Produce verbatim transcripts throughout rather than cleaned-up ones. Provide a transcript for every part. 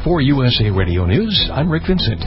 For U S A Radio News, I'm Rick Vincent.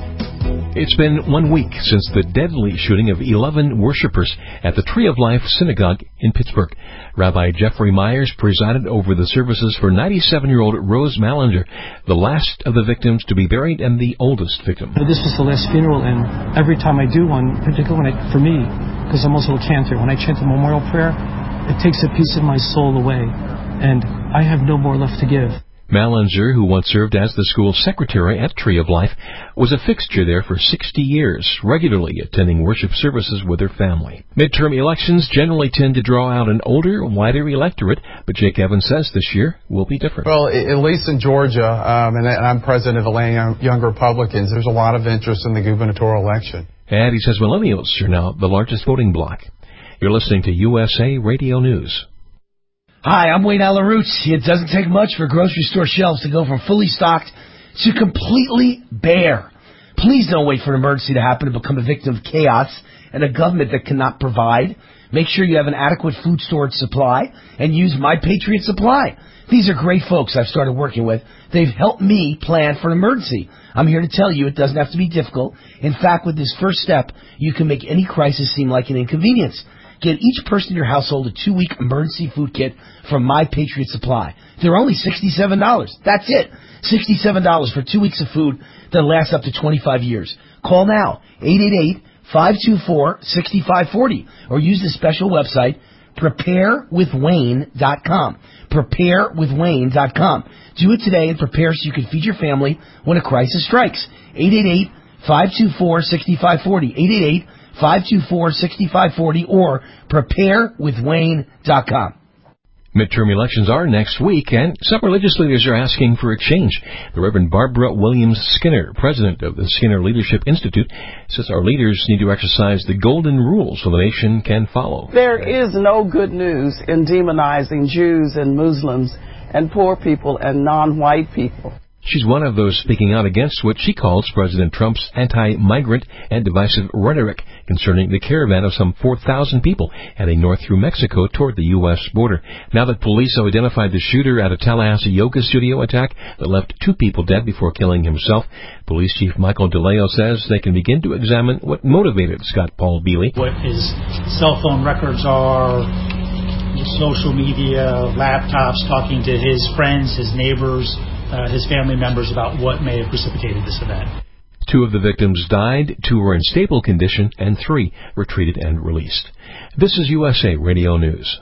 It's been one week since the deadly shooting of eleven worshipers at the Tree of Life Synagogue in Pittsburgh. Rabbi Jeffrey Myers presided over the services for ninety-seven-year-old Rose Mallinger, the last of the victims to be buried and the oldest victim. This was the last funeral, and every time I do one, particularly when I, for me, because I'm also a cantor, when I chant a memorial prayer, it takes a piece of my soul away, and I have no more left to give. Mallinger, who once served as the school secretary at Tree of Life, was a fixture there for sixty years, regularly attending worship services with her family. Midterm elections generally tend to draw out an older, wider electorate, but Jake Evans says this year will be different. Well, at least in Georgia, um, and I'm president of Atlanta Young Republicans, there's a lot of interest in the gubernatorial election. And he says millennials are now the largest voting bloc. You're listening to U S A Radio News. Hi, I'm Wayne Allen Roots. It doesn't take much for grocery store shelves to go from fully stocked to completely bare. Please don't wait for an emergency to happen to become a victim of chaos and a government that cannot provide. Make sure you have an adequate food storage supply and use My Patriot Supply. These are great folks I've started working with. They've helped me plan for an emergency. I'm here to tell you it doesn't have to be difficult. In fact, with this first step, you can make any crisis seem like an inconvenience. Get each person in your household a two-week emergency food kit from My Patriot Supply. They're only sixty-seven dollars. That's it. sixty-seven dollars for two weeks of food that lasts up to twenty-five years. Call now, eight eight eight, five two four, six five four zero, or use the special website, prepare with wayne dot com. prepare with wayne dot com. Do it today and prepare so you can feed your family when a crisis strikes. eight eight eight, five two four, six five four zero. eight eight eight, five two four, six five four zero or prepare with wayne dot com. Midterm elections are next week, and some religious leaders are asking for a change. The Reverend Barbara Williams Skinner, president of the Skinner Leadership Institute, says our leaders need to exercise the golden rule so the nation can follow. There is no good news in demonizing Jews and Muslims and poor people and non-white people. She's one of those speaking out against what she calls President Trump's anti-migrant and divisive rhetoric concerning the caravan of some four thousand people heading north through Mexico toward the U S border. Now that police have identified the shooter at a Tallahassee yoga studio attack that left two people dead before killing himself, Police Chief Michael DeLeo says they can begin to examine what motivated Scott Paul Bealey. What his cell phone records are, social media, laptops, talking to his friends, his neighbors, Uh, his family members about what may have precipitated this event. Two of the victims died, two were in stable condition, and three were treated and released. This is U S A Radio News.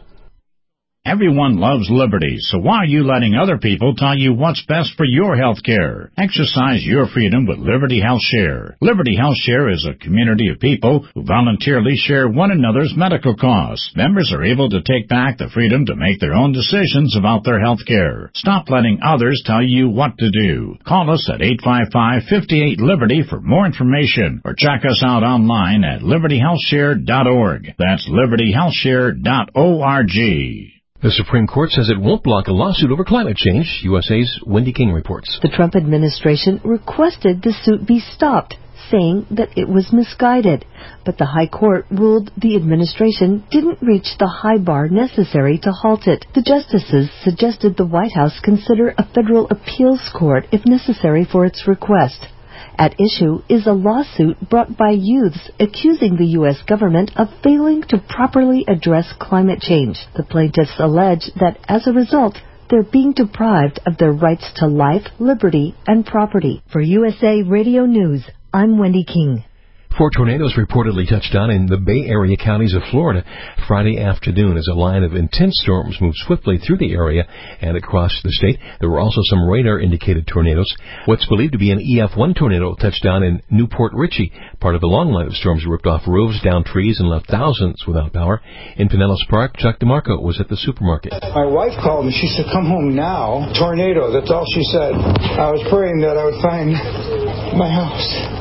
Everyone loves liberty, so why are you letting other people tell you what's best for your health care? Exercise your freedom with Liberty Health Share. Liberty Health Share is a community of people who voluntarily share one another's medical costs. Members are able to take back the freedom to make their own decisions about their health care. Stop letting others tell you what to do. Call us at eight five five, five eight, Liberty for more information, or check us out online at liberty health share dot org. That's liberty health share dot org. The Supreme Court says it won't block a lawsuit over climate change. U S A's Wendy King reports. The Trump administration requested the suit be stopped, saying that it was misguided. But the High Court ruled the administration didn't reach the high bar necessary to halt it. The justices suggested the White House consider a federal appeals court if necessary for its request. At issue is a lawsuit brought by youths accusing the U S government of failing to properly address climate change. The plaintiffs allege that as a result, they're being deprived of their rights to life, liberty, and property. For U S A Radio News, I'm Wendy King. Four tornadoes reportedly touched down in the Bay Area counties of Florida Friday afternoon as a line of intense storms moved swiftly through the area and across the state. There were also some radar-indicated tornadoes. What's believed to be an E F one tornado touched down in Newport Richey. Part of the long line of storms ripped off roofs, down trees, and left thousands without power. In Pinellas Park, Chuck DeMarco was at the supermarket. My wife called me. She said, "Come home now." Tornado, that's all she said. I was praying that I would find my house.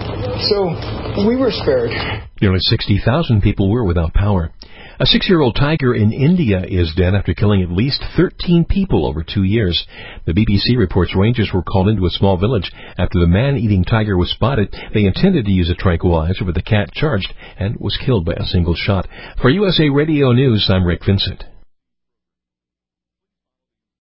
So we were spared. Nearly sixty thousand people were without power. A six-year-old tiger in India is dead after killing at least thirteen people over two years. The B B C reports rangers were called into a small village after the man-eating tiger was spotted. They intended to use a tranquilizer, but the cat charged and was killed by a single shot. For U S A Radio News, I'm Rick Vincent.